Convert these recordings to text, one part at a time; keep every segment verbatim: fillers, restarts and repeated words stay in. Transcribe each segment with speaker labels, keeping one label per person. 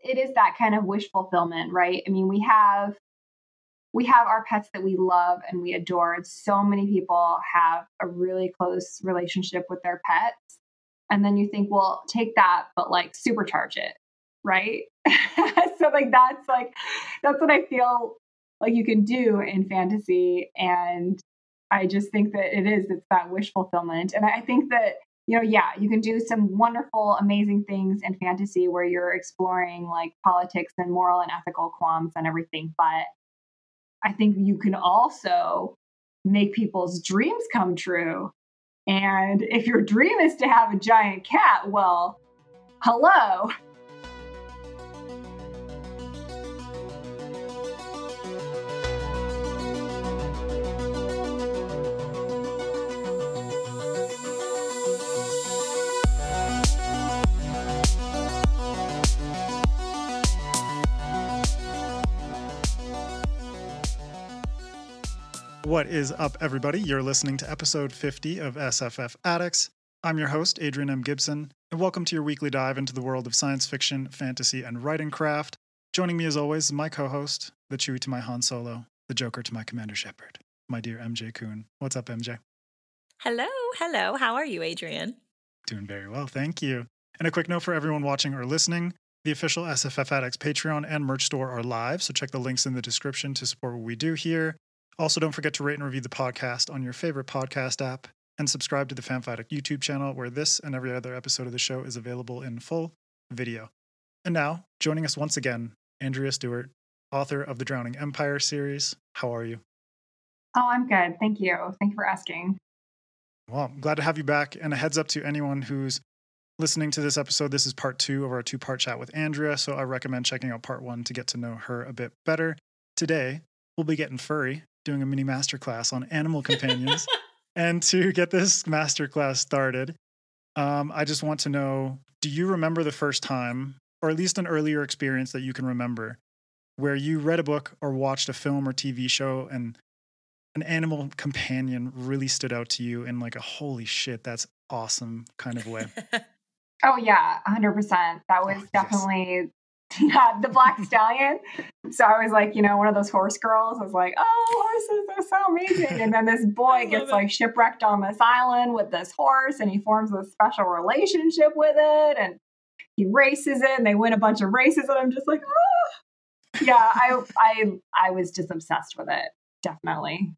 Speaker 1: it is that kind of wish fulfillment, right? I mean, we have we have our pets that we love and we adore. And so many people have a really close relationship with their pets. And then you think, well, take that, but like supercharge it, right? So like that's like that's what I feel like you can do in fantasy. And I just think that it is, it's that wish fulfillment. And I think that, you know, yeah, you can do some wonderful, amazing things in fantasy where you're exploring like politics and moral and ethical qualms and everything. But I think you can also make people's dreams come true. And if your dream is to have a giant cat, well, hello.
Speaker 2: What is up, everybody? You're listening to episode fifty of S F F Addicts. I'm your host, Adrian M. Gibson, and welcome to your weekly dive into the world of science fiction, fantasy, and writing craft. Joining me, as always, is my co-host, the Chewie to my Han Solo, the Joker to my Commander Shepard, my dear M J Kuhn. What's up, M J?
Speaker 3: Hello, hello. How are you, Adrian?
Speaker 2: Doing very well, thank you. And a quick note for everyone watching or listening, the official S F F Addicts Patreon and merch store are live, so check the links in the description to support what we do here. Also, don't forget to rate and review the podcast on your favorite podcast app and subscribe to the FanFighter YouTube channel where this and every other episode of the show is available in full video. And now, joining us once again, Andrea Stewart, author of the Drowning Empire series. How are you?
Speaker 1: Oh, I'm good. Thank you. Thank you for asking.
Speaker 2: Well, I'm glad to have you back. And a heads up to anyone who's listening to this episode, this is part two of our two-part chat with Andrea, so I recommend checking out part one to get to know her a bit better. Today, we'll be getting furry, doing a mini masterclass on animal companions. And to get this masterclass started, um, I just want to know, do you remember the first time, or at least an earlier experience that you can remember, where you read a book or watched a film or T V show and an animal companion really stood out to you in like a holy shit, that's awesome kind of way?
Speaker 1: Oh, yeah, one hundred percent. That was
Speaker 2: Oh, yes.
Speaker 1: definitely yeah, the Black Stallion. So I was like, you know, one of those horse girls. I was like, oh, horses are so amazing. And then this boy gets
Speaker 3: it.
Speaker 1: like shipwrecked on this island with this horse and he forms a special relationship with it and he races it and they win a bunch of races. And I'm just like, oh, yeah, I, I, I was just obsessed with it. Definitely.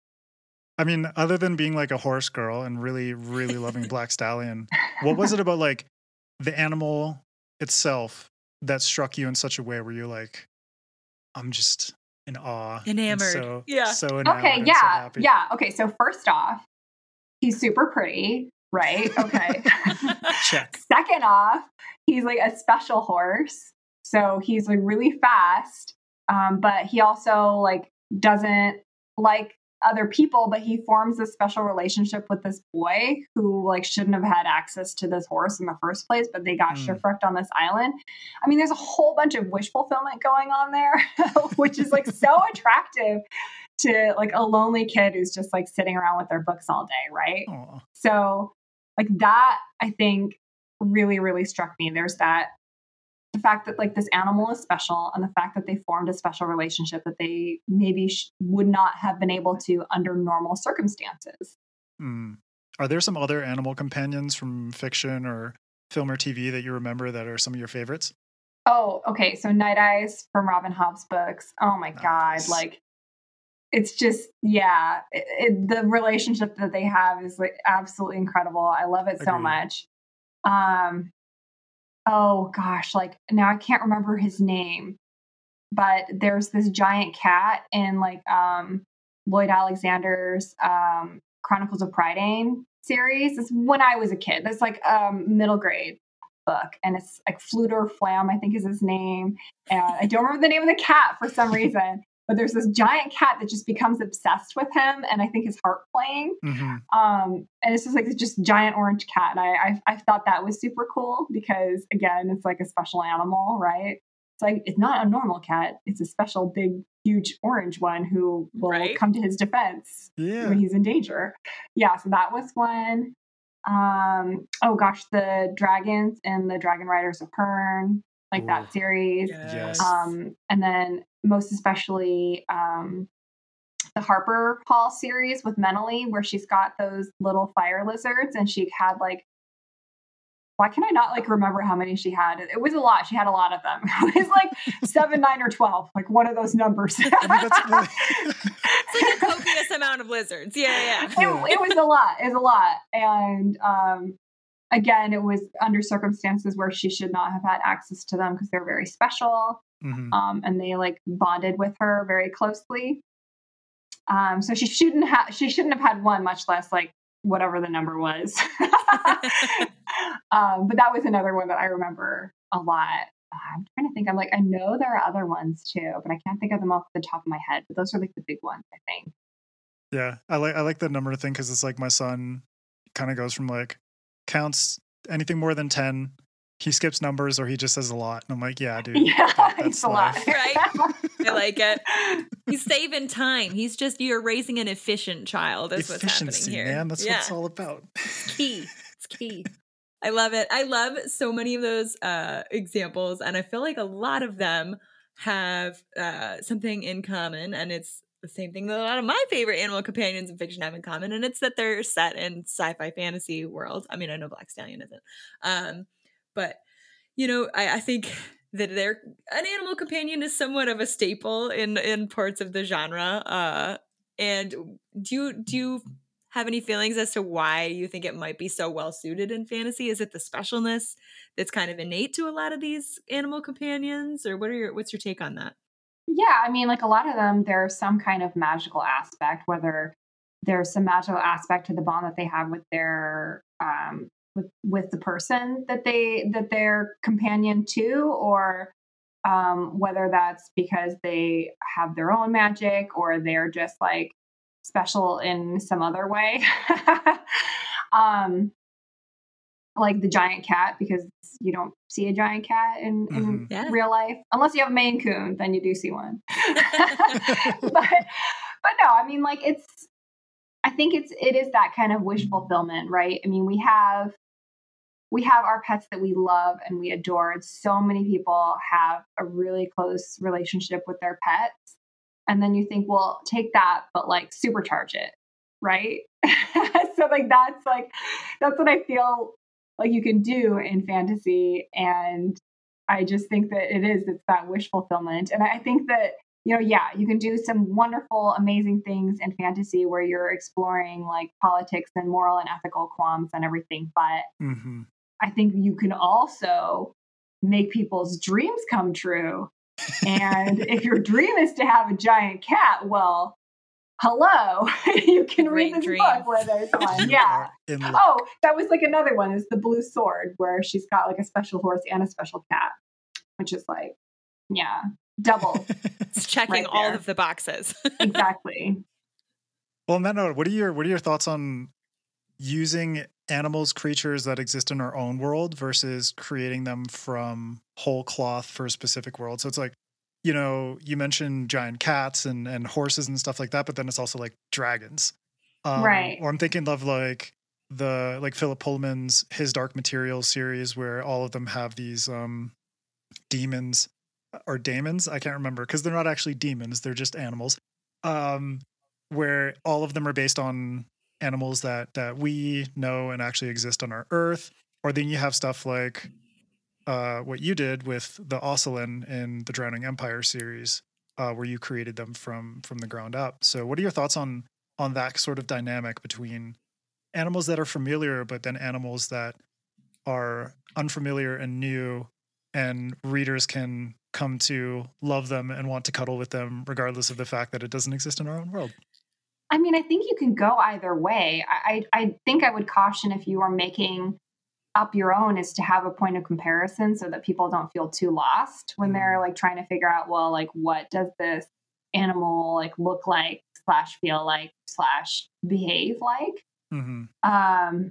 Speaker 2: I mean, other than being like a horse girl and really, really loving Black Stallion, what was it about like the animal itself that struck you in such a way where you're like, I'm just in awe.
Speaker 3: Enamored.
Speaker 2: So,
Speaker 3: Yeah.
Speaker 2: So enamored.
Speaker 1: Okay.
Speaker 2: And
Speaker 1: Yeah.
Speaker 2: So happy.
Speaker 1: Yeah. Okay. So first off, he's super pretty, right? Okay.
Speaker 2: Check.
Speaker 1: Second off, he's like a special horse. So he's like really fast. Um, but he also like doesn't like other people, but he forms a special relationship with this boy who like shouldn't have had access to this horse in the first place, but they got mm. shipwrecked on this island. I mean, there's a whole bunch of wish fulfillment going on there, which is like so attractive to like a lonely kid who's just like sitting around with their books all day, right?
Speaker 2: Aww.
Speaker 1: So like that, I think really, really struck me. There's that the fact that like this animal is special and the fact that they formed a special relationship that they maybe sh- would not have been able to under normal circumstances.
Speaker 2: Mm. Are there some other animal companions from fiction or film or T V that you remember that are some of your favorites?
Speaker 1: Oh, okay. So Night Eyes from Robin Hobb's books. Oh my nice. God. Like it's just, yeah, it, it, the relationship that they have is like absolutely incredible. I love it Agreed. So much. Um, Oh gosh, like now I can't remember his name, but there's this giant cat in like um, Lloyd Alexander's um, Chronicles of Prydain series. It's when I was a kid. That's like a um, middle grade book, and it's like Fluter Flam, I think is his name. And I don't remember the name of the cat for some reason. But there's this giant cat that just becomes obsessed with him, and I think his heart playing. Mm-hmm. Um, and it's just like this just giant orange cat. And I, I I thought that was super cool because again, it's like a special animal, right? It's like it's not a normal cat; it's a special, big, huge orange one who will right? come to his defense yeah. when he's in danger. Yeah, so that was one. Um, oh gosh, the dragons and the Dragon Riders of Pern. like
Speaker 2: Ooh.
Speaker 1: that series.
Speaker 2: Yes.
Speaker 1: Um, and then most especially um, the Harper Hall series with Mentally, where she's got those little fire lizards, and she had like, why can I not like remember how many she had? It was a lot. She had a lot of them. It was like seven, nine, or twelve, like one of those numbers.
Speaker 2: I mean, that's really...
Speaker 3: It's like a copious amount of lizards. Yeah, yeah.
Speaker 1: It, it was a lot. It was a lot. And um, again, it was under circumstances where she should not have had access to them because they're very special.
Speaker 2: Mm-hmm.
Speaker 1: Um, and they like bonded with her very closely. Um, so she shouldn't have, she shouldn't have had one, much less like whatever the number was. um, but that was another one that I remember a lot. I'm trying to think. I'm like, I know there are other ones too, but I can't think of them off the top of my head. But those are like the big ones, I think.
Speaker 2: Yeah, I like I like the number thing because it's like my son kind of goes from like counts anything more than ten. He skips numbers or he just says a lot. And I'm like, yeah, dude.
Speaker 1: Yeah,
Speaker 2: that, that's
Speaker 1: it's a lot.
Speaker 3: Right? I like it. He's saving time. He's just, you're raising an efficient child. That's what's happening
Speaker 2: Efficiency,
Speaker 3: here.
Speaker 2: man. That's
Speaker 3: yeah.
Speaker 2: what it's all about.
Speaker 3: It's key. It's key. I love it. I love so many of those uh, examples. And I feel like a lot of them have uh, something in common. And it's the same thing that a lot of my favorite animal companions in fiction have in common. And it's that they're set in sci-fi fantasy world. I mean, I know Black Stallion isn't. Um, but, you know, I, I think that they're an animal companion is somewhat of a staple in, in parts of the genre. Uh, and do you, do you have any feelings as to why you think it might be so well suited in fantasy? Is it the specialness that's kind of innate to a lot of these animal companions, or what are your, what's your take on that?
Speaker 1: Yeah, I mean, like a lot of them, there's some kind of magical aspect, whether there's some magical aspect to the bond that they have with their um, with with the person that they that they're companion to, or um, whether that's because they have their own magic or they're just like special in some other way. um, like the giant cat, because you don't see a giant cat in, in
Speaker 2: mm-hmm.
Speaker 3: yeah.
Speaker 1: real life. Unless you have a Maine Coon, then you do see one. but, but no, I mean, like it's, I think it's, it is that kind of wish fulfillment, right? I mean, we have, we have our pets that we love and we adore. And so many people have a really close relationship with their pets. And then you think, well, take that, but like supercharge it. Right. So like, that's like, that's what I feel like you can do in fantasy. And I just think that it is, it's that wish fulfillment. And I think that, you know, yeah, you can do some wonderful, amazing things in fantasy where you're exploring like politics and moral and ethical qualms and everything. But
Speaker 2: mm-hmm.
Speaker 1: I think you can also make people's dreams come true. And if your dream is to have a giant cat, well, hello, you can
Speaker 3: Great
Speaker 1: read this
Speaker 3: dream.
Speaker 1: book where there's one. Yeah. Oh, that was like another one is the Blue Sword, where she's got like a special horse and a special cat, which is like, yeah, double.
Speaker 3: It's checking
Speaker 1: right
Speaker 3: all
Speaker 1: there.
Speaker 3: of the boxes.
Speaker 1: Exactly.
Speaker 2: Well, on that note, what are your what are your thoughts on using animals, creatures that exist in our own world versus creating them from whole cloth for a specific world? So it's like, you know, you mentioned giant cats and, and horses and stuff like that, but then it's also like dragons. Um,
Speaker 1: right.
Speaker 2: Or I'm thinking of like the, like Philip Pullman's His Dark Materials series where all of them have these um, demons or daemons. I can't remember because they're not actually demons. They're just animals. Um, where all of them are based on animals that, that we know and actually exist on our earth. Or then you have stuff like Uh, what you did with the Ocelin in the Drowning Empire series, uh, where you created them from from the ground up. So, what are your thoughts on on that sort of dynamic between animals that are familiar, but then animals that are unfamiliar and new, and readers can come to love them and want to cuddle with them, regardless of the fact that it doesn't exist in our own world?
Speaker 1: I mean, I think you can go either way. I, I, I think I would caution if you are making up your own is to have a point of comparison so that people don't feel too lost when they're like trying to figure out, well, like what does this animal like look like slash feel like slash behave like?
Speaker 2: Mm-hmm.
Speaker 1: Um,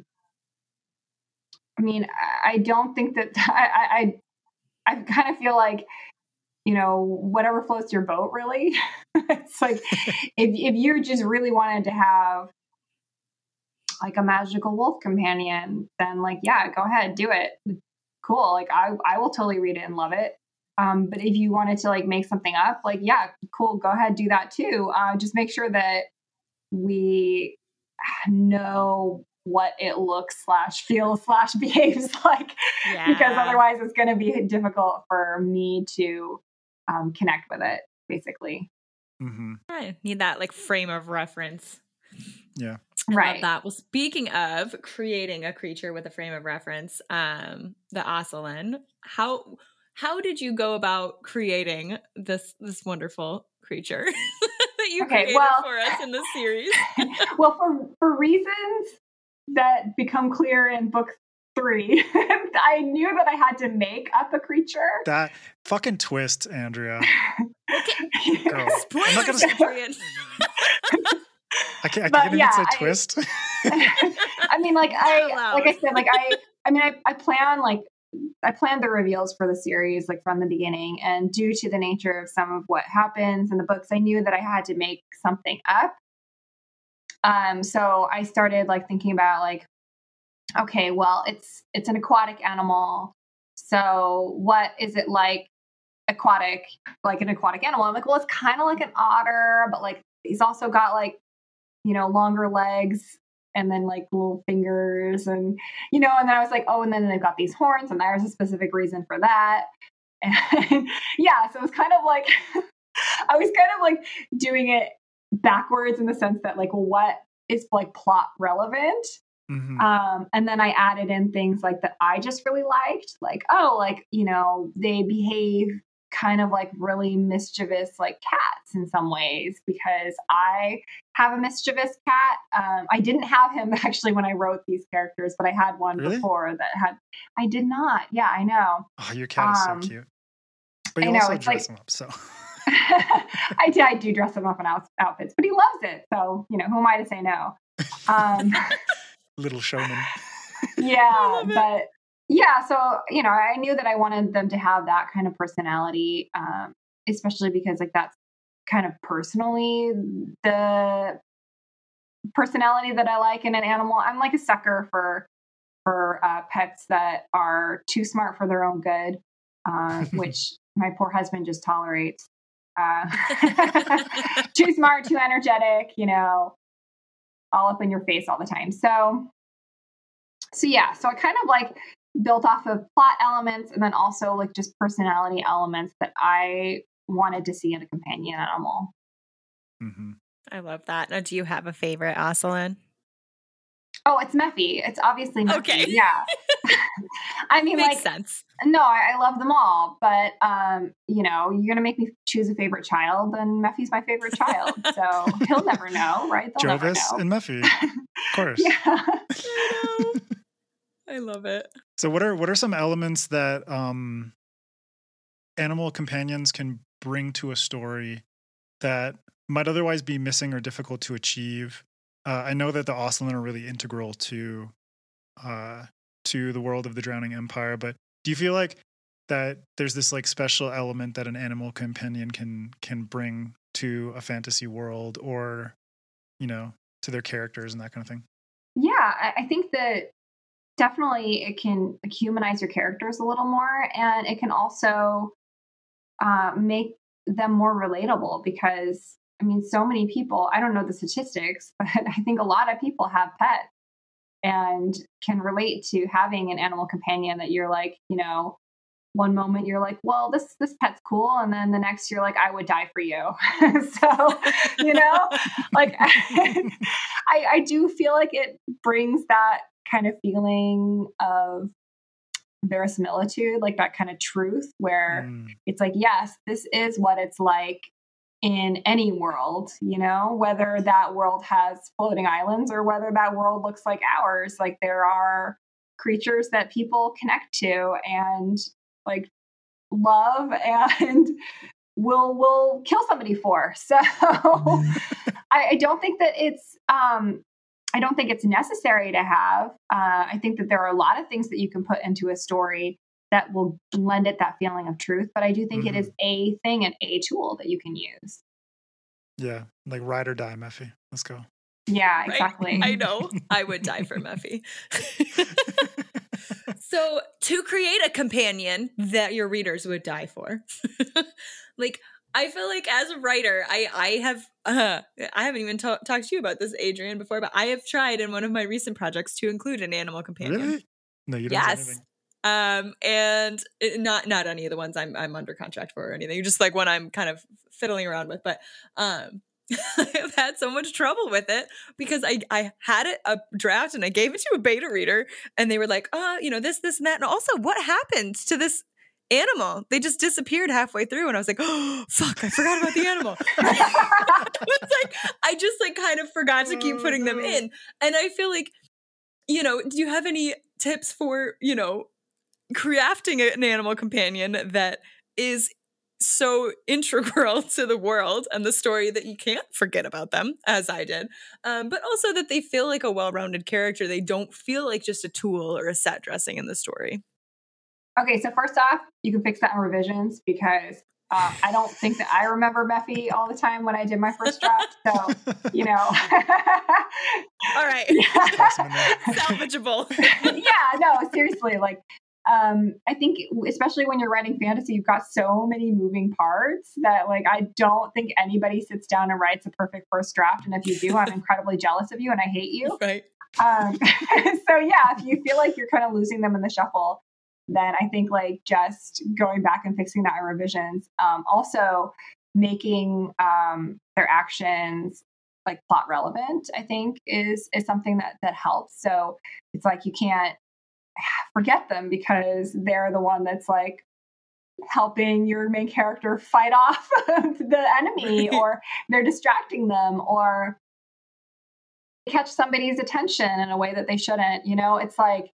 Speaker 1: I mean, I don't think that I, I, I kind of feel like, you know, whatever floats your boat, really. It's like if if you just really wanted to have like a magical wolf companion, then like, yeah, go ahead, do it. cool. Like I, I will totally read it and love it. Um, but if you wanted to like make something up, like, yeah, cool, go ahead, do that too. Uh, just make sure that we know what it looks slash feels slash behaves like,
Speaker 3: Yeah.
Speaker 1: because otherwise it's going to be difficult for me to um, connect with it, basically.
Speaker 2: Mm-hmm.
Speaker 3: I need that like frame of reference.
Speaker 2: Yeah.
Speaker 3: I
Speaker 1: right.
Speaker 3: love that. Well, speaking of creating a creature with a frame of reference, um, the Ocelin, how how did you go about creating this this wonderful creature that you
Speaker 1: Okay,
Speaker 3: created
Speaker 1: well,
Speaker 3: for us in this series?
Speaker 1: well, for for reasons that become clear in book three, I knew that I had to make up a creature.
Speaker 2: That fucking twist, Andrea.
Speaker 3: Okay.
Speaker 2: Girl.
Speaker 3: Spoilers,
Speaker 2: gonna...
Speaker 3: Adrian.
Speaker 2: I can't. I
Speaker 1: But,
Speaker 2: can't
Speaker 1: yeah,
Speaker 2: even say
Speaker 1: I,
Speaker 2: twist.
Speaker 1: I mean, like I, like I said, like I, I mean, I, I plan like I planned the reveals for the series like from the beginning, and due to the nature of some of what happens in the books, I knew that I had to make something up. Um, so I started like thinking about like, okay, well, it's it's an aquatic animal. So what is it like aquatic, like an aquatic animal? I'm like, well, it's kind of like an otter, but like he's also got like, you know, longer legs and then like little fingers and, you know, and then I was like, oh, and then they've got these horns and there's a specific reason for that. And yeah, so it was kind of like, I was kind of like doing it backwards in the sense that like, what is like plot relevant?
Speaker 2: Mm-hmm.
Speaker 1: Um, and then I added in things like that I just really liked, like, oh, like, you know, they behave kind of like really mischievous, like cats in some ways, because I have a mischievous cat. Um, I didn't have him actually when I wrote these characters, but I had one
Speaker 2: Really?
Speaker 1: before that had, I did not. Yeah, I know.
Speaker 2: Oh, your cat is
Speaker 1: Um,
Speaker 2: so cute. But you
Speaker 1: I know,
Speaker 2: also
Speaker 1: it's
Speaker 2: dress
Speaker 1: like-
Speaker 2: him up, so.
Speaker 1: I, do, I do dress him up in out- outfits, but he loves it. So, you know, who am I to say no? Um,
Speaker 2: Little showman.
Speaker 1: yeah, but yeah, so, you know, I knew that I wanted them to have that kind of personality, um, especially because like that's kind of personally the personality that I like in an animal. I'm like a sucker for for uh, pets that are too smart for their own good, uh, which my poor husband just tolerates. Uh, too smart, too energetic, you know, all up in your face all the time. So, so yeah, so I kind of like built off of plot elements and then also like just personality elements that I wanted to see in a companion animal.
Speaker 2: Mm-hmm.
Speaker 3: I love that. Now, do you have a favorite Ocelin?
Speaker 1: Oh, it's Meffy. It's obviously Meffy.
Speaker 3: Okay.
Speaker 1: Yeah. I mean,
Speaker 3: Makes
Speaker 1: like,
Speaker 3: sense.
Speaker 1: no, I, I love them all, but um, you know, you're gonna make me choose a favorite child, then Meffy's my favorite child. So he'll never know, right? They'll
Speaker 2: Jovis
Speaker 1: never know.
Speaker 2: and Meffy, of course.
Speaker 1: Yeah.
Speaker 3: I know. I love it.
Speaker 2: So, what are what are some elements that um, animal companions can bring to a story that might otherwise be missing or difficult to achieve? Uh, I know that the Ocelin are really integral to uh, to the world of the Drowning Empire, but do you feel like that there's this like special element that an animal companion can can bring to a fantasy world, or you know, to their characters and that kind of thing?
Speaker 1: Yeah, I, I think that definitely it can humanize your characters a little more, and it can also uh, make them more relatable because, I mean, so many people, I don't know the statistics, but I think a lot of people have pets and can relate to having an animal companion that you're like, you know, one moment you're like, well, this this pet's cool, and then the next you're like, I would die for you. So, you know, like I, I do feel like it brings that kind of feeling of verisimilitude, like that kind of truth where
Speaker 2: Mm.
Speaker 1: it's like, yes, this is what it's like in any world, you know, whether that world has floating islands or whether that world looks like ours. Like there are creatures that people connect to and like love and will will kill somebody for. So I, I don't think that it's um I don't think it's necessary to have. Uh, I think that there are a lot of things that you can put into a story that will lend it that feeling of truth. But I do think
Speaker 2: Mm-hmm.
Speaker 1: it is a thing and a tool that you can use.
Speaker 2: Yeah, like ride or die, Meffy. Let's go.
Speaker 1: Yeah,
Speaker 3: Right?
Speaker 1: exactly.
Speaker 3: I know. I would die for Meffy. So to create a companion that your readers would die for, like, I feel like as a writer, I, I have, uh, I haven't even ta- talked to you about this, Adrian, before, but I have tried in one of my recent projects to include an animal companion.
Speaker 2: Really? No, you don't say
Speaker 3: Yes.
Speaker 2: anything.
Speaker 3: Um, and it, not, not any of the ones I'm, I'm under contract for or anything, just like one I'm kind of fiddling around with, but, um, I've had so much trouble with it because I, I had it a draft and I gave it to a beta reader and they were like, oh, you know, this, this, and that. And also what happened to this animal? They just disappeared halfway through. And I was like, oh, fuck, I forgot about the animal. It's like, I just like kind of forgot to keep putting them in. And I feel like, you know, do you have any tips for, you know, crafting an animal companion that is so integral to the world and the story that you can't forget about them, as I did, um, but also that they feel like a well-rounded character. They don't feel like just a tool or a set dressing in the story.
Speaker 1: Okay, so first off, you can fix that in revisions because uh, I don't think that I remember Mephi all the time when I did my first draft. So, you know.
Speaker 3: All right. Salvageable.
Speaker 1: Yeah, no, seriously. Like, um, I think especially when you're writing fantasy, you've got so many moving parts that like, I don't think anybody sits down and writes a perfect first draft. And if you do, I'm incredibly jealous of you and I hate you.
Speaker 3: Right.
Speaker 1: Um, so yeah, if you feel like you're kind of losing them in the shuffle, then I think like just going back and fixing that in revisions. Um, also making um, their actions like plot relevant, I think is is something that that helps. So it's like you can't forget them because they're the one that's like helping your main character fight off the enemy,
Speaker 3: Right.
Speaker 1: or they're distracting them, or catch somebody's attention in a way that they shouldn't. You know, it's like,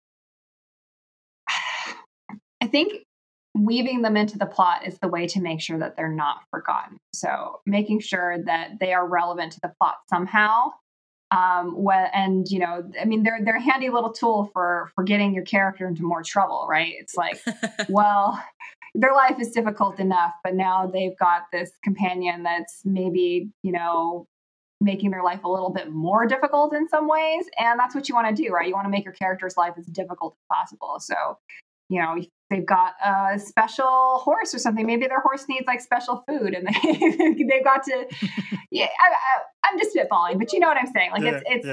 Speaker 1: I think weaving them into the plot is the way to make sure that they're not forgotten. So making sure that they are relevant to the plot somehow. Um, what, and you know, I mean, they're, they're a handy little tool for, for getting your character into more trouble, right? It's like, well, their life is difficult enough, but now they've got this companion that's maybe, you know, making their life a little bit more difficult in some ways. And that's what you want to do, right? You want to make your character's life as difficult as possible. So, you know, they've got a special horse or something. Maybe their horse needs like special food and they, they've got to, yeah, I, I, I'm just spitballing, but you know what I'm saying? Like
Speaker 2: Yeah,
Speaker 1: it's, it's,
Speaker 2: yeah.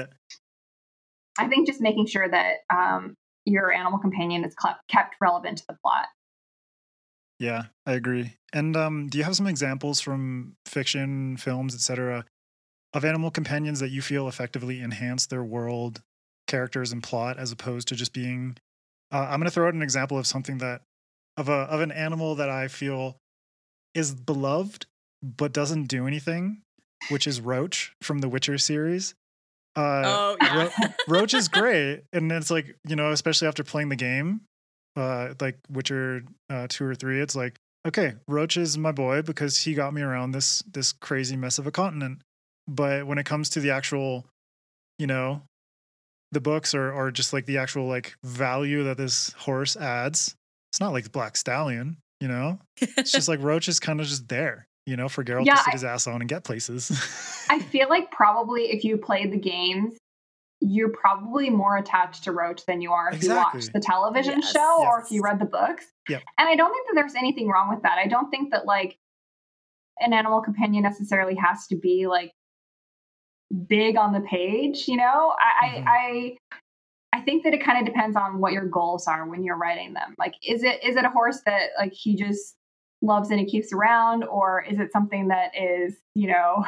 Speaker 1: I think just making sure that um, your animal companion is cl- kept relevant to the plot.
Speaker 2: Yeah, I agree. And um, do you have some examples from fiction, films, et cetera, of animal companions that you feel effectively enhance their world, characters, and plot, as opposed to just being? Uh, I'm going to throw out an example of something that of a of an animal that I feel is beloved but doesn't do anything, which is Roach from the Witcher series. Uh,
Speaker 3: Oh, yeah.
Speaker 2: Ro- Roach is great, and it's like, you know, especially after playing the game, uh, like Witcher uh, two or three, it's like, okay, Roach is my boy because he got me around this this crazy mess of a continent. But when it comes to the actual, you know, the books or or just like the actual like value that this horse adds, it's not like the Black Stallion, you know. It's just like Roach is kind of just there, you know, for Geralt
Speaker 1: Yeah,
Speaker 2: to sit
Speaker 1: I-
Speaker 2: his ass on and get places.
Speaker 1: I feel like probably if you played the games, you're probably more attached to Roach than you are if
Speaker 2: Exactly.
Speaker 1: you watched the television
Speaker 3: Yes.
Speaker 1: show or
Speaker 2: Yes.
Speaker 1: if you read the books.
Speaker 2: Yep.
Speaker 1: And I don't think that there's anything wrong with that. I don't think that like an animal companion necessarily has to be like big on the page, you know? I
Speaker 2: Mhm.
Speaker 1: I, I I think that it kind of depends on what your goals are when you're writing them. Like, is it is it a horse that like he just loves and he keeps around, or is it something that is, you know,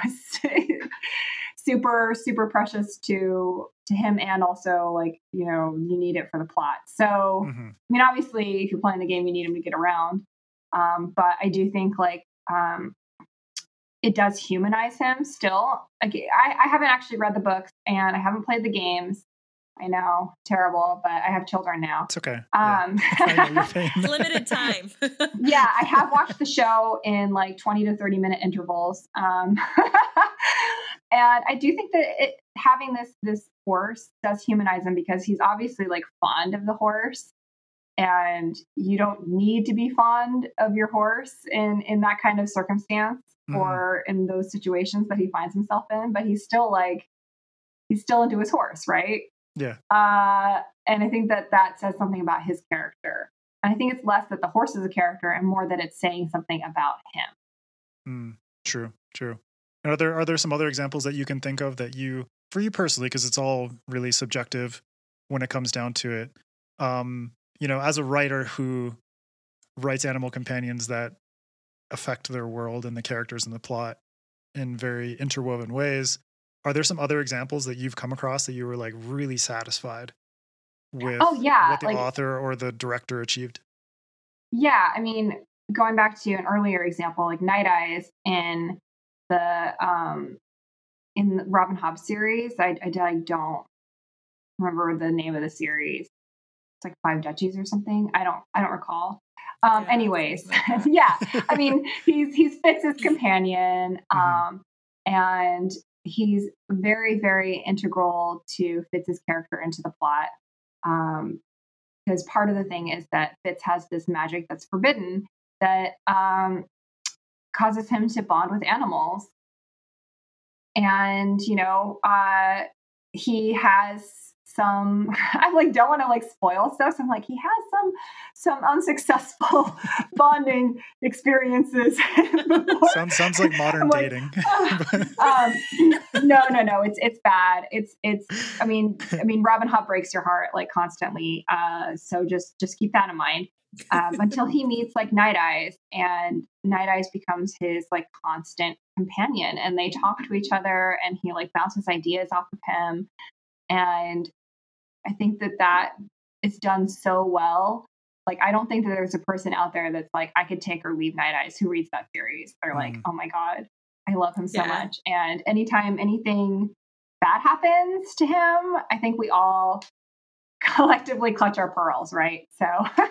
Speaker 1: super super precious to to him, and also like, you know, you need it for the plot. So
Speaker 2: Mhm.
Speaker 1: I mean, obviously, if you're playing the game, you need him to get around. Um, but I do think like um, it does humanize him still. Like, I, I haven't actually read the books and I haven't played the games. I know, terrible, but I have children now.
Speaker 2: It's okay. Yeah.
Speaker 1: Um,
Speaker 2: I know your pain.
Speaker 3: Limited time.
Speaker 1: yeah, I have watched the show in like twenty to thirty minute intervals. Um, and I do think that it, having this this horse does humanize him because he's obviously like fond of the horse, and you don't need to be fond of your horse in in that kind of circumstance
Speaker 2: Mhm.
Speaker 1: or in those situations that he finds himself in, but he's still like he's still into his horse, right?
Speaker 2: Yeah.
Speaker 1: Uh, and I think that that says something about his character. And I think it's less that the horse is a character and more that it's saying something about him.
Speaker 2: Mm, true, true. And are there are there some other examples that you can think of that you, for you personally, because it's all really subjective when it comes down to it, um, you know, as a writer who writes animal companions that affect their world and the characters and the plot in very interwoven ways, are there some other examples that you've come across that you were like really satisfied with
Speaker 1: Oh, yeah,
Speaker 2: what the
Speaker 1: like-
Speaker 2: author or the director achieved?
Speaker 1: Yeah, I mean, going back to an earlier example, like Night Eyes in the um, in the Robin Hobb series, I, I, I don't remember the name of the series. It's like Five Duchies or something. I don't I don't recall. Um,
Speaker 3: Yeah,
Speaker 1: anyways,
Speaker 3: something like that.
Speaker 1: yeah, I mean, he's he's Fitz's companion,
Speaker 2: Mhm.
Speaker 1: um, and he's very very integral to Fitz's character and to the plot. Um, because part of the thing is that Fitz has this magic that's forbidden that um, causes him to bond with animals. And, you know, uh, he has some, I like don't want to like spoil stuff. So I'm like, he has some, some unsuccessful bonding experiences. before.
Speaker 2: Sounds sounds like modern
Speaker 1: I'm like,
Speaker 2: dating.
Speaker 1: um, no, no, no. It's it's bad. It's it's. I mean, I mean, Robin Hobb breaks your heart like constantly. Uh, so just just keep that in mind. Um, until he meets like Night Eyes, and Night Eyes becomes his like constant companion, and they talk to each other, and he like bounces ideas off of him, and I think that that is done so well. Like, I don't think that there's a person out there that's like, I could take or leave Night Eyes who reads that series. They're like,
Speaker 2: Mm.
Speaker 1: oh my God, I love him so
Speaker 3: Yeah.
Speaker 1: much. And anytime anything bad happens to him, I think we all collectively clutch our pearls, right? So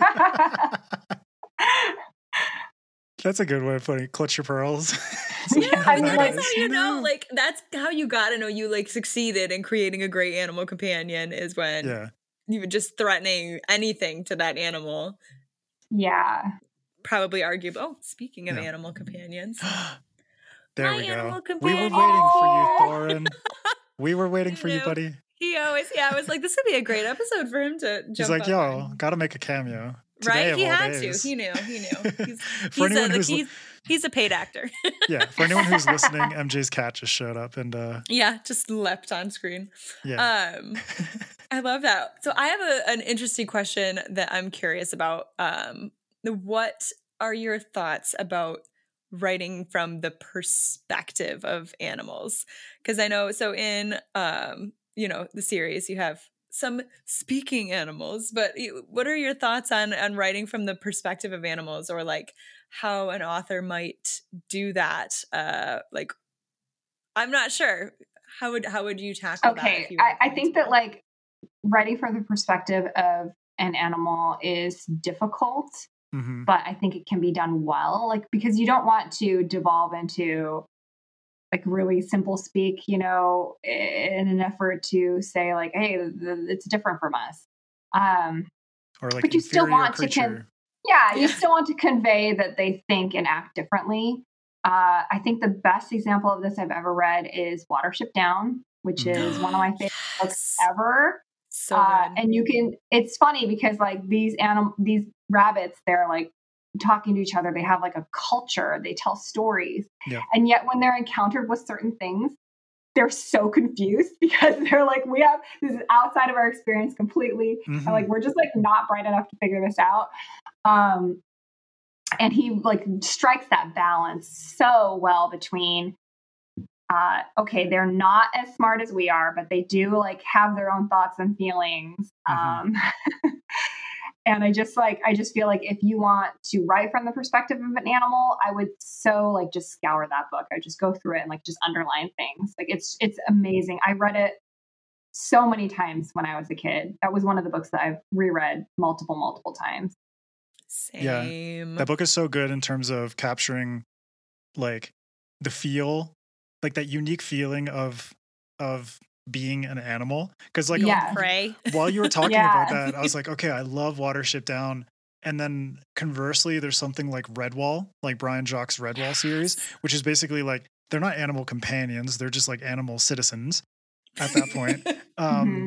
Speaker 2: That's a good way of putting it. Clutch your pearls. So
Speaker 1: Yeah,
Speaker 2: you know
Speaker 1: I mean,
Speaker 2: that
Speaker 1: like-
Speaker 3: That's
Speaker 2: is-
Speaker 3: how you know,
Speaker 2: No.
Speaker 3: like that's how you gotta know you like succeeded in creating a great animal companion is when
Speaker 2: Yeah.
Speaker 3: you were just threatening anything to that animal.
Speaker 1: yeah.
Speaker 3: Probably argue, oh, speaking of
Speaker 2: Yeah.
Speaker 3: animal companions.
Speaker 2: There
Speaker 3: My
Speaker 2: we go.
Speaker 3: animal
Speaker 2: We were
Speaker 3: companion.
Speaker 2: waiting for you,
Speaker 1: Oh.
Speaker 2: Thorin. We were waiting
Speaker 3: You
Speaker 2: for you,
Speaker 3: know,
Speaker 2: buddy.
Speaker 3: He always, yeah, I was like, this would be a great episode for him to jump
Speaker 2: He's like,
Speaker 3: up
Speaker 2: yo,
Speaker 3: on.
Speaker 2: gotta make a cameo. Today
Speaker 3: Right?
Speaker 2: of
Speaker 3: He
Speaker 2: all
Speaker 3: had
Speaker 2: days.
Speaker 3: to. He knew. He knew. He's,
Speaker 2: For
Speaker 3: he's, a,
Speaker 2: anyone
Speaker 3: like,
Speaker 2: who's
Speaker 3: he's, he's a paid actor.
Speaker 2: yeah, for anyone who's listening, M J's cat just showed up and uh
Speaker 3: Yeah, just leapt on screen.
Speaker 2: yeah.
Speaker 3: Um, I love that. So I have a, an interesting question that I'm curious about. Um, what are your thoughts about writing from the perspective of animals? Because I know, so in um, you know, the series, you have some speaking animals, but you- what are your thoughts on on writing from the perspective of animals, or like how an author might do that? Uh, like, I'm not sure. How would how would you tackle that?
Speaker 1: Okay.
Speaker 3: if you were
Speaker 1: I, I
Speaker 3: going
Speaker 1: think
Speaker 3: to?
Speaker 1: that like writing from the perspective of an animal is difficult,
Speaker 2: hmm
Speaker 1: but I think it can be done well. Like, because you don't want to devolve into like really simple speak, you know, in an effort to say like, hey, th- th- it's different from us. Um,
Speaker 2: Or like
Speaker 1: But you still
Speaker 2: inferior
Speaker 1: want to
Speaker 2: creature.
Speaker 1: con- yeah, you
Speaker 3: Yeah.
Speaker 1: still want to convey that they think and act differently. Uh, I think the best example of this I've ever read is Watership Down, which
Speaker 2: Mm.
Speaker 1: is one of my favorite books
Speaker 3: Yes.
Speaker 1: ever.
Speaker 3: So
Speaker 1: Uh,
Speaker 3: good.
Speaker 1: and you can, it's funny because like these animal, these rabbits, they're like talking to each other. They have like a culture. They tell stories.
Speaker 2: Yeah.
Speaker 1: And yet when they're encountered with certain things, they're so confused because they're like, we have, this is outside of our experience completely.
Speaker 2: Mhm.
Speaker 1: And like, we're just like not bright enough to figure this out. Um, and he like strikes that balance so well between, uh, okay, they're not as smart as we are, but they do like have their own thoughts and feelings.
Speaker 2: Mhm.
Speaker 1: Um, and I just like, I just feel like if you want to write from the perspective of an animal, I would so like just scour that book. I just go through it and like just underline things. Like it's, it's amazing. I read it so many times when I was a kid. That was one of the books that I've reread multiple, multiple times.
Speaker 2: Yeah.
Speaker 3: Same.
Speaker 2: That book is so good in terms of capturing like the feel, like that unique feeling of of being an animal. Because like
Speaker 1: Yeah.
Speaker 3: Prey.
Speaker 2: while you were talking
Speaker 1: Yeah.
Speaker 2: about that, I was like, okay, I love Watership Down. And then conversely, there's something like Redwall, like Brian Jacques' Redwall series, which is basically like they're not animal companions, they're just like animal citizens at that point. Um,
Speaker 1: Mhm.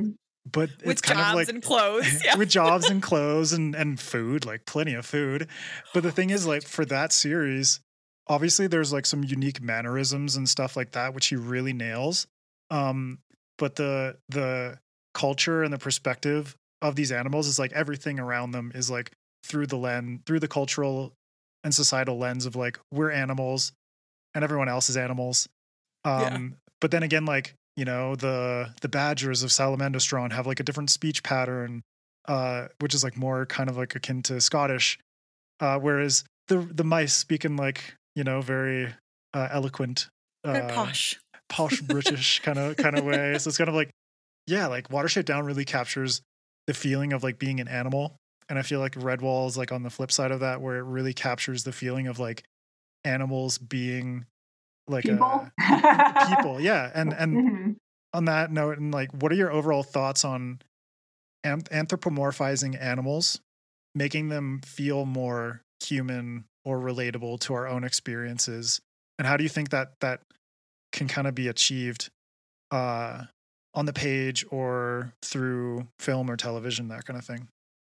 Speaker 2: but
Speaker 3: with
Speaker 2: it's kind
Speaker 3: jobs
Speaker 2: of like
Speaker 3: and clothes. Yeah.
Speaker 2: with jobs and clothes and, and food, like plenty of food. But the thing is, like, for that series, obviously there's like some unique mannerisms and stuff like that, which he really nails. Um, but the the culture and the perspective of these animals is like everything around them is like through the lens, through the cultural and societal lens of like, we're animals and everyone else is animals. Um,
Speaker 3: Yeah.
Speaker 2: but then again, like, you know, the the badgers of Salamandastron have like a different speech pattern, uh, which is like more kind of like akin to Scottish, uh, whereas the the mice speak in like, you know, very uh, eloquent,
Speaker 3: Very
Speaker 2: uh,
Speaker 3: posh.
Speaker 2: posh British kind of kind of way. So it's kind of like, yeah, like Watership Down really captures the feeling of like being an animal, and I feel like Redwall is like on the flip side of that, where it really captures the feeling of like animals being like
Speaker 1: People?
Speaker 2: a people, yeah. And and
Speaker 1: Mhm.
Speaker 2: on that note, and like, what are your overall thoughts on an- anthropomorphizing animals, making them feel more human or relatable to our own experiences, and how do you think that that can kind of be achieved uh, on the page or through film or television, that kind of thing?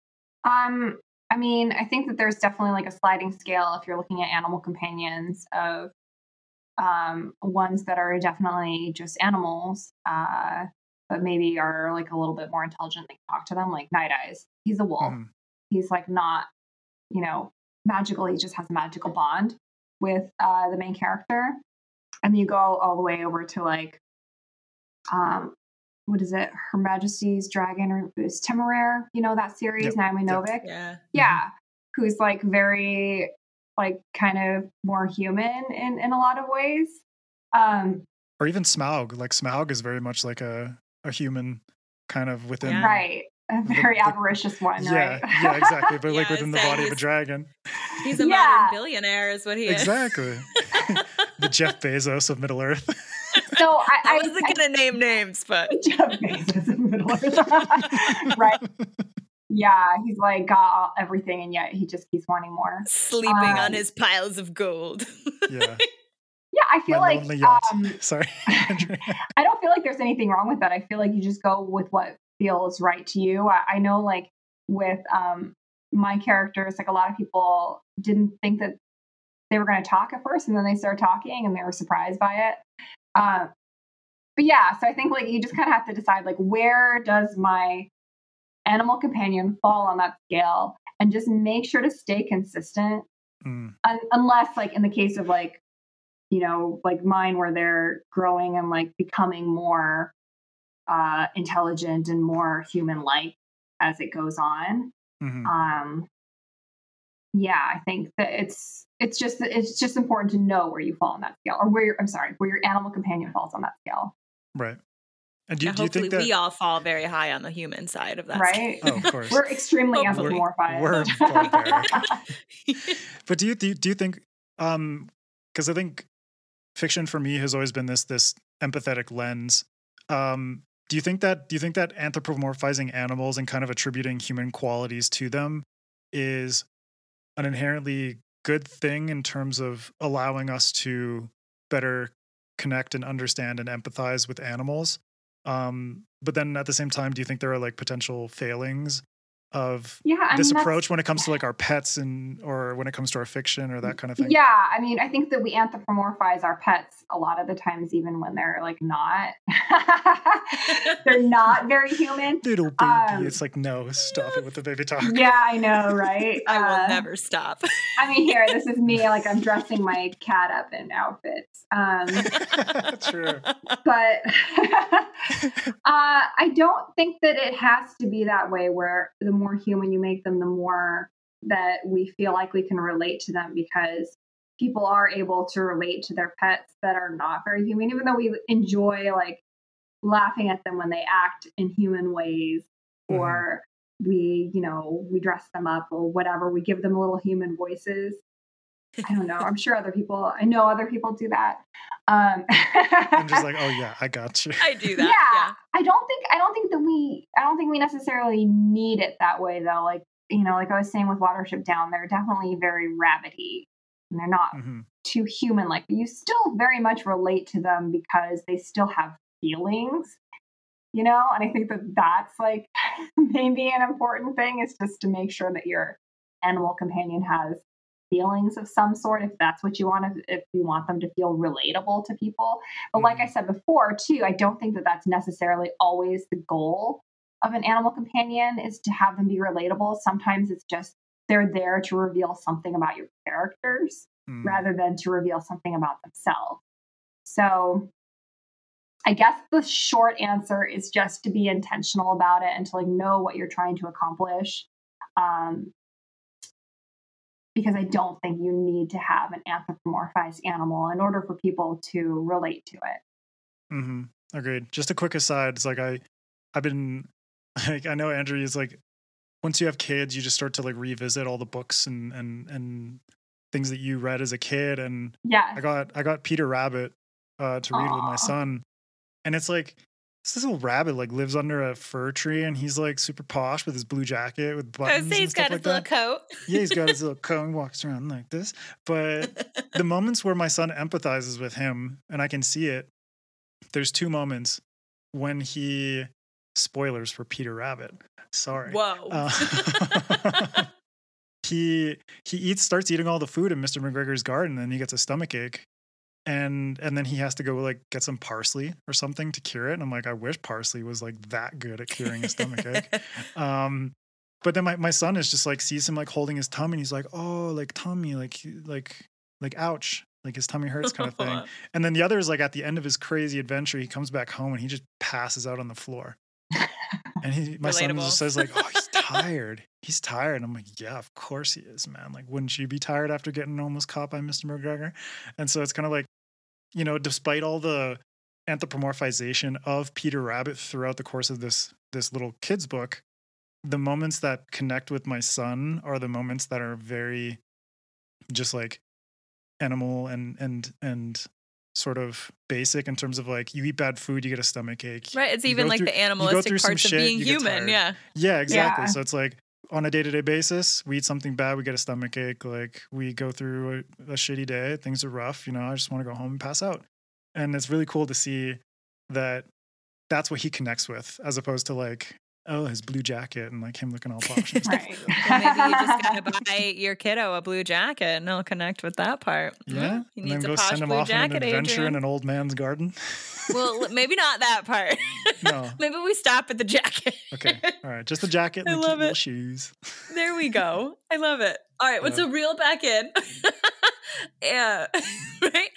Speaker 1: Um, I mean, I think that there's definitely like a sliding scale if you're looking at animal companions of um, ones that are definitely just animals, uh, but maybe are like a little bit more intelligent. They can talk to them, like Night Eyes. He's a wolf.
Speaker 2: Mm-hmm.
Speaker 1: He's like not, you know, magical. He just has a magical bond with uh, the main character. And you go all the way over to like, um, what is it? Her Majesty's Dragon, or is Temeraire? You know that series,
Speaker 2: Yep.
Speaker 1: Naomi
Speaker 2: Yep.
Speaker 1: Novik.
Speaker 3: Yeah.
Speaker 1: Yeah, who's like very like kind of more human in in a lot of ways. Um,
Speaker 2: Or even Smaug. Like Smaug is very much like a a human, kind of within.
Speaker 3: Yeah.
Speaker 1: right, a
Speaker 2: the-
Speaker 1: very
Speaker 2: the-
Speaker 1: avericious one,
Speaker 2: Yeah,
Speaker 1: right?
Speaker 2: yeah, exactly. But like
Speaker 3: Yeah,
Speaker 2: within the
Speaker 3: saying
Speaker 2: body of a
Speaker 3: he's-
Speaker 2: dragon.
Speaker 3: He's a
Speaker 1: Yeah.
Speaker 3: modern billionaire, is what he
Speaker 2: Exactly.
Speaker 3: is.
Speaker 2: The Jeff Bezos of Middle Earth.
Speaker 1: So I,
Speaker 3: I
Speaker 1: I
Speaker 3: wasn't
Speaker 1: I-
Speaker 3: gonna name names, but
Speaker 1: Jeff Bezos in Middle Earth. Right. Yeah, he's like got all- everything, and yet he just keeps wanting more.
Speaker 3: sleeping
Speaker 1: Um,
Speaker 3: on his piles of gold.
Speaker 2: Yeah.
Speaker 1: Yeah, I feel
Speaker 2: My
Speaker 1: like
Speaker 2: lonely yacht.
Speaker 1: um,
Speaker 2: Sorry.
Speaker 1: I don't feel like there's anything wrong with that. I feel like you just go with what feels right to you. I, I know, like with um, my characters, like a lot of people didn't think that they were going to talk at first, and then they started talking, and they were surprised by it. Uh, but yeah, so I think like you just kind of have to decide like where does my animal companion fall on that scale, and just make sure to stay consistent.
Speaker 2: Mm.
Speaker 1: Un- unless, like in the case of like, you know, like mine, where they're growing and like becoming more uh, intelligent and more human-like as it goes on.
Speaker 2: Mhm.
Speaker 1: Um, yeah, I think that it's it's just it's just important to know where you fall on that scale, or where your I'm sorry, where your animal companion falls on that scale,
Speaker 2: Right. And do,
Speaker 3: Yeah,
Speaker 2: do you
Speaker 3: hopefully
Speaker 2: think that
Speaker 3: we all fall very high on the human side of that.
Speaker 1: right?
Speaker 2: Oh, of course.
Speaker 1: We're extremely
Speaker 3: Hopefully.
Speaker 1: anthropomorphized.
Speaker 2: We're barbaric. But do you do you, do you think um because I think fiction for me has always been this this empathetic lens. Um do you think that do you think that anthropomorphizing animals and kind of attributing human qualities to them is an inherently good thing in terms of allowing us to better connect and understand and empathize with animals? Um, but then at the same time, do you think there are like potential failings of
Speaker 1: Yeah, I
Speaker 2: this
Speaker 1: mean, that's-
Speaker 2: approach when it comes to like our pets and or when it comes to our fiction or that kind of thing?
Speaker 1: Yeah, I mean, I think that we anthropomorphize our pets a lot of the times, even when they're like not. They're not very human.
Speaker 2: Little baby,
Speaker 1: Um,
Speaker 2: it's like, no, stop it with the baby talk.
Speaker 1: Yeah, I know, right?
Speaker 3: I will
Speaker 1: Uh,
Speaker 3: never stop.
Speaker 1: I mean, here, this is me, like I'm dressing my cat up in outfits. Um,
Speaker 2: True.
Speaker 1: but uh, I don't think that it has to be that way, where the more human you make them, the more that we feel like we can relate to them, because people are able to relate to their pets that are not very human, even though we enjoy like laughing at them when they act in human ways, or we, you know, we dress them up or whatever, we give them little human voices. I don't know. I'm sure other people, I know other people do that. Um,
Speaker 2: I'm just like, oh yeah, I got you.
Speaker 3: I do
Speaker 1: yeah,
Speaker 3: that.
Speaker 1: I don't think, I don't think that we, I don't think we necessarily need it that way though. Like, you know, like I was saying with Watership Down, they're definitely very rabbity and they're not
Speaker 2: Mhm.
Speaker 1: too human like, but you still very much relate to them because they still have feelings. you know? And I think that that's like maybe an important thing, is just to make sure that your animal companion has feelings of some sort, if that's what you want to, if you want them to feel relatable to people. But like I said before too, I don't think that that's necessarily always the goal of an animal companion, is to have them be relatable. Sometimes it's just they're there to reveal something about your characters mm. rather than to reveal something about themselves. So I guess the short answer is just to be intentional about it and to like know what you're trying to accomplish. Um, because I don't think you need to have an anthropomorphized animal in order for people to relate to it.
Speaker 2: Mm-hmm. Agreed. Just a quick aside. It's like I, I've been, like, I know Andrea is like, once you have kids, you just start to like revisit all the books and and and things that you read as a kid. And
Speaker 1: yeah,
Speaker 2: I got I got Peter Rabbit uh, to read
Speaker 1: Aww.
Speaker 2: with my son, and it's like this little rabbit like lives under a fir tree, and he's like super posh with his blue jacket with buttons.
Speaker 3: Oh, so he's
Speaker 2: and stuff
Speaker 3: got
Speaker 2: like
Speaker 3: his little
Speaker 2: that.
Speaker 3: coat.
Speaker 2: Yeah, he's got his little coat and walks around like this. But the moments where my son empathizes with him, and I can see it, there's two moments when he, spoilers for Peter Rabbit. Sorry.
Speaker 3: Whoa.
Speaker 2: Uh, he he eats starts eating all the food in Mister McGregor's garden, and he gets a stomach ache. And and then he has to go like get some parsley or something to cure it. And I'm like, I wish parsley was like that good at curing a stomach ache. Um, but then my, my son is just like sees him like holding his tummy, and he's like, oh, like tummy, like like like ouch, like his tummy hurts kind of thing. And then the other is like at the end of his crazy adventure, he comes back home and he just passes out on the floor. And he, my son just says like, oh, he's tired. He's tired. And I'm like, yeah, of course he is, man. Like, wouldn't you be tired after getting almost caught by Mister McGregor? And so it's kind of like, you know, despite all the anthropomorphization of Peter Rabbit throughout the course of this this little kid's book, the moments that connect with my son are the moments that are very just like animal and and and sort of basic in terms of like, you eat bad food, you get a stomach ache.
Speaker 3: Right. It's
Speaker 2: you
Speaker 3: even like
Speaker 2: through,
Speaker 3: the animalistic parts of
Speaker 2: shit,
Speaker 3: being human. Yeah.
Speaker 2: Yeah, exactly.
Speaker 1: Yeah.
Speaker 2: So it's like on a day-to-day basis, we eat something bad, we get a stomach ache. Like we go through a, a shitty day, things are rough, you know, I just want to go home and pass out. And it's really cool to see that that's what he connects with, as opposed to like, oh, his blue jacket and like him looking all posh and stuff.
Speaker 1: Right.
Speaker 3: Well, maybe you just gotta buy your kiddo a blue jacket and he'll connect with that part.
Speaker 2: Yeah.
Speaker 3: He
Speaker 2: and
Speaker 3: needs
Speaker 2: then
Speaker 3: a
Speaker 2: go
Speaker 3: posh
Speaker 2: send him
Speaker 3: blue
Speaker 2: off
Speaker 3: jacket,
Speaker 2: on an adventure
Speaker 3: Adrian.
Speaker 2: in an old man's garden.
Speaker 3: Well, maybe not that part.
Speaker 2: No.
Speaker 3: Maybe we stop at the jacket.
Speaker 2: Okay. All right. Just the jacket and
Speaker 3: I
Speaker 2: the
Speaker 3: love
Speaker 2: cute little
Speaker 3: it.
Speaker 2: shoes.
Speaker 3: There we go. I love it. All right. Well,
Speaker 2: Yeah.
Speaker 3: so reel back in. Yeah. Right?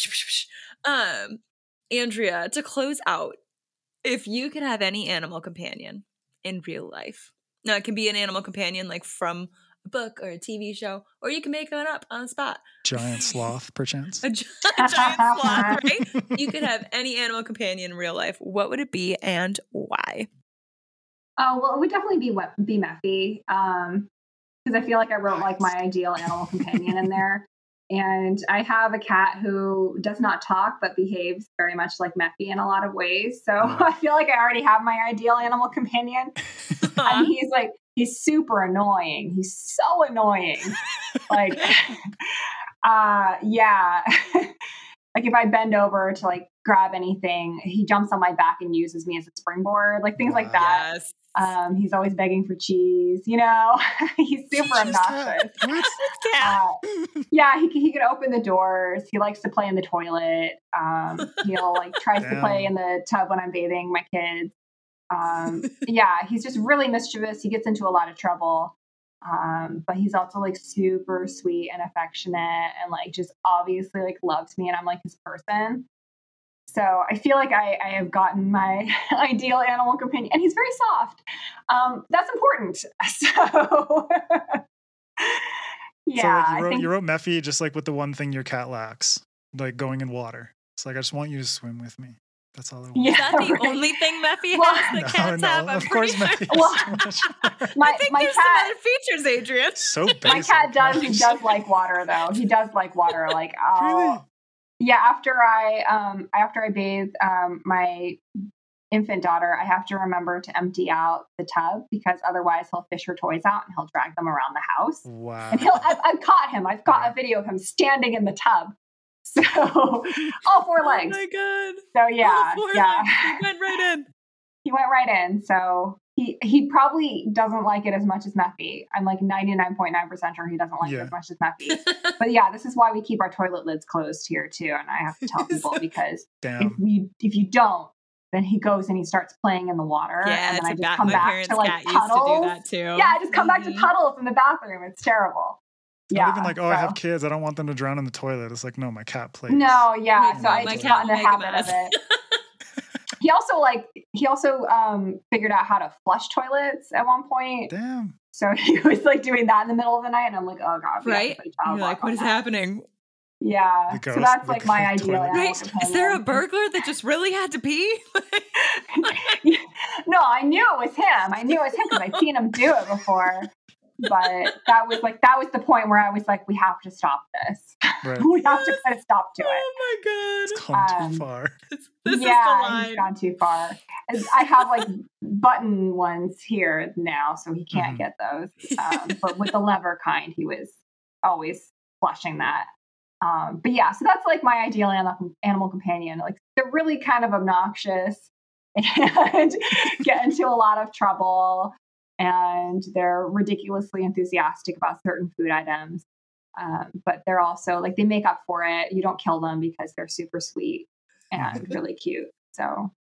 Speaker 3: Um, Andrea, to close out, if you could have any animal companion in real life, now it can be an animal companion like from a book or a T V show, or you can make one up on the spot.
Speaker 2: Giant sloth, perchance.
Speaker 3: A, gi- a giant sloth, right? You could have any animal companion in real life. What would it be and why?
Speaker 1: Oh, well, it would definitely be be Mephi, um, because I feel like I wrote like my ideal animal companion in there. And I have a cat who does not talk, but behaves very much like Mephi in a lot of ways. So I feel like I already have my ideal animal companion. And he's like, he's super annoying. He's so annoying. Like, uh, yeah. Like if I bend over to like grab anything, he jumps on my back and uses me as a springboard, like things like that.
Speaker 3: Yes.
Speaker 1: Um, he's always begging for cheese, you know. He's super obnoxious. Uh, yeah, he he could open the doors. He likes to play in the toilet. Um, he'll like tries
Speaker 2: Damn.
Speaker 1: to play in the tub when I'm bathing my kids. Um, yeah, he's just really mischievous. He gets into a lot of trouble. Um, but he's also like super sweet and affectionate and like just obviously like loves me and I'm like his person. So I feel like I, I have gotten my ideal animal companion, and he's very soft. Um, that's important. So yeah,
Speaker 2: so like you, wrote,
Speaker 1: I think,
Speaker 2: you wrote Mephi just like with the one thing your cat lacks, like going in water. It's like, I just want you to swim with me. That's all I want.
Speaker 3: Is
Speaker 1: yeah,
Speaker 3: that the
Speaker 1: right.
Speaker 3: only thing Mephi
Speaker 1: Well,
Speaker 3: has that
Speaker 2: No,
Speaker 3: cats
Speaker 2: no,
Speaker 3: have? I'm
Speaker 2: of course
Speaker 3: pretty
Speaker 2: Mephi
Speaker 3: sure.
Speaker 2: has so much.
Speaker 1: my
Speaker 3: I think
Speaker 1: my
Speaker 3: there's
Speaker 1: cat.
Speaker 3: some other features, Adrian.
Speaker 2: So basic.
Speaker 1: My cat does
Speaker 2: Nice.
Speaker 1: does like water though. He does like water. Like oh
Speaker 2: Really?
Speaker 1: yeah. After I um after I bathe um my infant daughter, I have to remember to empty out the tub because otherwise he'll fish her toys out and he'll drag them around the house.
Speaker 2: Wow.
Speaker 1: And he'll I've, I've caught him. I've got a video of him standing in the tub. So all four legs.
Speaker 3: Oh my god.
Speaker 1: So yeah,
Speaker 3: All four
Speaker 1: yeah.
Speaker 3: legs. He went right in.
Speaker 1: he went right in. So he he probably doesn't like it as much as Meffy. I'm like ninety-nine point nine percent sure he doesn't like
Speaker 2: Yeah.
Speaker 1: it as much as Meffy. But yeah, this is why we keep our toilet lids closed here too. And I have to tell people because if
Speaker 2: Damn.
Speaker 1: we if you don't, then he goes and he starts playing in the water.
Speaker 3: Yeah,
Speaker 1: and then
Speaker 3: it's
Speaker 1: I
Speaker 3: a
Speaker 1: just
Speaker 3: ba-
Speaker 1: come
Speaker 3: my
Speaker 1: back
Speaker 3: parents'
Speaker 1: to like
Speaker 3: cat used to do
Speaker 1: puddles.
Speaker 3: that too.
Speaker 1: Yeah, I just come back to
Speaker 3: Mhm.
Speaker 1: puddles in the bathroom. It's terrible. Yeah,
Speaker 2: Not even like, oh, I
Speaker 1: so-
Speaker 2: have kids. I don't want them to drown in the toilet. It's like, no, my cat plays.
Speaker 1: No, yeah.
Speaker 3: No,
Speaker 1: So I
Speaker 3: my
Speaker 1: just
Speaker 3: cat
Speaker 1: got in the
Speaker 3: will make a
Speaker 1: habit of
Speaker 3: mess.
Speaker 1: it. He also like he also um figured out how to flush toilets at one point.
Speaker 2: Damn.
Speaker 1: So he was like doing that in the middle of the night, and I'm like, oh god, we have to
Speaker 3: Right?
Speaker 1: put a child
Speaker 3: You're like,
Speaker 1: lock
Speaker 3: what
Speaker 1: on
Speaker 3: is
Speaker 1: that.
Speaker 3: happening?
Speaker 1: Yeah.
Speaker 2: The
Speaker 1: So
Speaker 2: ghost-
Speaker 1: that's
Speaker 2: the
Speaker 1: like my
Speaker 2: ghost
Speaker 1: ideal
Speaker 2: toilet.
Speaker 1: animal
Speaker 3: Right? Is there a
Speaker 1: companion.
Speaker 3: burglar that just really had to pee?
Speaker 1: No, I knew it was him. I knew it was him because I'd seen him do it before. But that was like that was the point where I was like, we have to stop this.
Speaker 2: Right.
Speaker 1: We have to put a stop to it.
Speaker 3: Oh my
Speaker 2: It's
Speaker 3: god.
Speaker 2: gone
Speaker 1: Um,
Speaker 2: too far.
Speaker 3: This, this is the
Speaker 1: yeah,
Speaker 3: line.
Speaker 1: he's gone too far. And I have like button ones here now, so he can't
Speaker 2: Mhm.
Speaker 1: get those. Um, but with the lever kind, he was always flushing that. Um, but yeah, so that's like my ideal animal, animal companion. Like they're really kind of obnoxious and get into a lot of trouble, and they're ridiculously enthusiastic about certain food items. Um, but they're also like they make up for it. You don't kill them because they're super sweet and really cute. So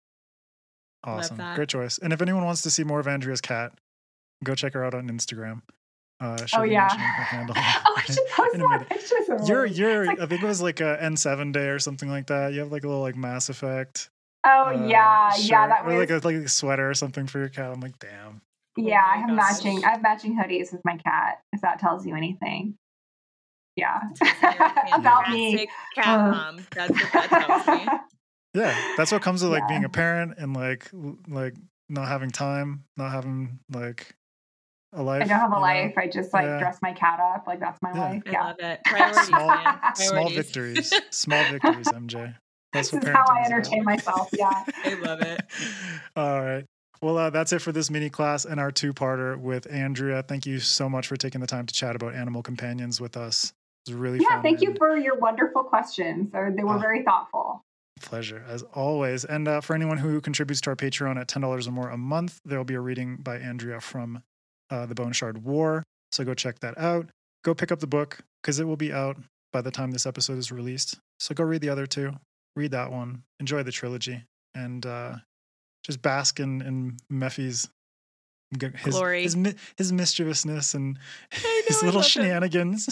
Speaker 2: Awesome.
Speaker 3: that.
Speaker 2: Great choice. And if anyone wants to see more of Andrea's cat, go check her out on Instagram. Uh, she'll
Speaker 1: Oh,
Speaker 2: be
Speaker 1: yeah.
Speaker 2: mentioning her handle.
Speaker 1: oh, I should post
Speaker 2: in a
Speaker 1: more
Speaker 2: minute.
Speaker 1: pictures of
Speaker 2: You're,
Speaker 1: them.
Speaker 2: you're,
Speaker 1: It's like-
Speaker 2: I think it was like a N seven day or something like that. You have like a little like Mass Effect.
Speaker 1: Oh
Speaker 2: uh,
Speaker 1: yeah, yeah,
Speaker 2: shirt,
Speaker 1: that
Speaker 2: or
Speaker 1: was
Speaker 2: like a, like a sweater or something for your cat. I'm like, damn.
Speaker 1: yeah.
Speaker 3: Oh
Speaker 1: I
Speaker 3: my
Speaker 1: have
Speaker 3: gosh.
Speaker 1: matching. I have matching hoodies with my cat. If that tells you anything. Yeah,
Speaker 3: You're
Speaker 1: about me.
Speaker 3: fantastic cat
Speaker 1: Uh.
Speaker 3: mom. That's what that tells me.
Speaker 2: Yeah, that's what comes with like
Speaker 1: Yeah.
Speaker 2: being a parent and like l- like not having time, not having like a life.
Speaker 1: I don't have a
Speaker 2: you know?
Speaker 1: life. I just like
Speaker 2: Yeah.
Speaker 1: dress my cat up. Like that's my
Speaker 2: Yeah.
Speaker 1: life.
Speaker 3: I
Speaker 1: Yeah.
Speaker 3: love it. Priorities,
Speaker 2: Small-
Speaker 3: man.
Speaker 2: Small
Speaker 3: Priorities.
Speaker 2: victories, small victories, M J. That's
Speaker 1: This
Speaker 2: what
Speaker 1: is how
Speaker 2: parenting
Speaker 1: I
Speaker 2: is about.
Speaker 1: entertain myself. Yeah.
Speaker 3: I love it.
Speaker 2: All right. Well, uh, that's it for this mini class and our two-parter with Andrea. Thank you so much for taking the time to chat about animal companions with us. It was really
Speaker 1: Yeah.
Speaker 2: fun.
Speaker 1: Thank you
Speaker 2: and
Speaker 1: for your wonderful questions. Or they were
Speaker 2: Oh.
Speaker 1: very thoughtful.
Speaker 2: pleasure as always. And uh, for anyone who contributes to our Patreon at ten dollars or more a month, there will be a reading by Andrea from uh, the Bone Shard War. So go check that out. Go pick up the book because it will be out by the time this episode is released. So go read the other two. Read that one. Enjoy the trilogy. And uh, just bask in, in Mephy's his,
Speaker 3: Glory.
Speaker 2: his, mi- his mischievousness and
Speaker 3: I
Speaker 2: his
Speaker 3: know, I
Speaker 2: little
Speaker 3: love him.
Speaker 2: shenanigans.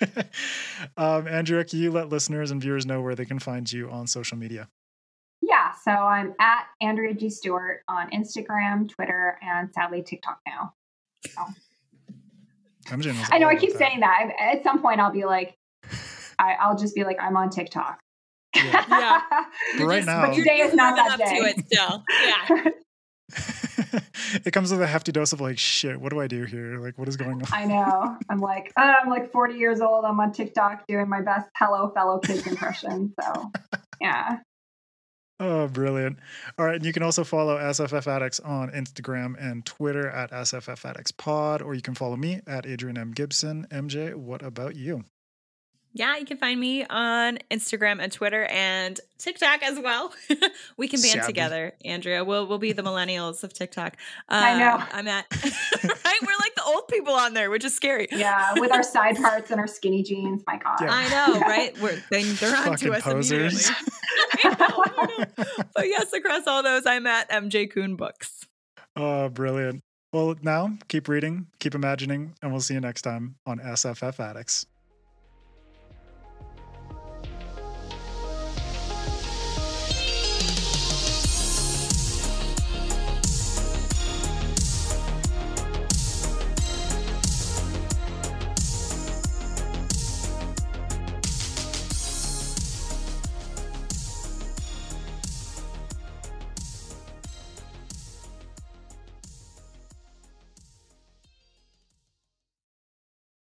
Speaker 2: um, Andrea, can you let listeners and viewers know where they can find you on social media?
Speaker 1: Yeah. So I'm at Andrea G Stewart on Instagram, Twitter, and sadly TikTok now.
Speaker 2: M J knows
Speaker 1: I know
Speaker 2: all
Speaker 1: I
Speaker 2: about
Speaker 1: keep
Speaker 2: that.
Speaker 1: saying that. I- At some point, I'll be like, I, I'll just be like, I'm on TikTok.
Speaker 2: Yeah.
Speaker 3: Yeah.
Speaker 2: But right now-
Speaker 1: But today is not
Speaker 3: warming
Speaker 1: that
Speaker 3: up
Speaker 1: day.
Speaker 3: to it still. Yeah.
Speaker 2: It comes with a hefty dose of like, shit, what do I do here? Like, what is going on?
Speaker 1: I know. I'm like, oh, I'm like forty years old. I'm on TikTok doing my best Hello Fellow Kids impression. So, yeah.
Speaker 2: Oh, brilliant. All right. And you can also follow S F F Addicts on Instagram and Twitter at S F F Addicts Pod, or you can follow me at Adrian M. Gibson. M J, what about you?
Speaker 3: Yeah, you can find me on Instagram and Twitter and TikTok as well. We can band
Speaker 2: Savvy.
Speaker 3: together, Andrea. We'll we'll be the millennials of TikTok.
Speaker 1: I know.
Speaker 3: Um, I'm at right. We're like the old people on there, which is scary.
Speaker 1: Yeah. With our side parts and our skinny jeans. My God.
Speaker 2: Yeah.
Speaker 3: I know, right? We're they, they're on
Speaker 2: Fucking
Speaker 3: to us
Speaker 2: posers.
Speaker 3: immediately. I know, I know. But yes, across all those, I'm at M J Kuhn Books.
Speaker 2: Oh, brilliant. Well, now keep reading, keep imagining, and we'll see you next time on S F F Addicts.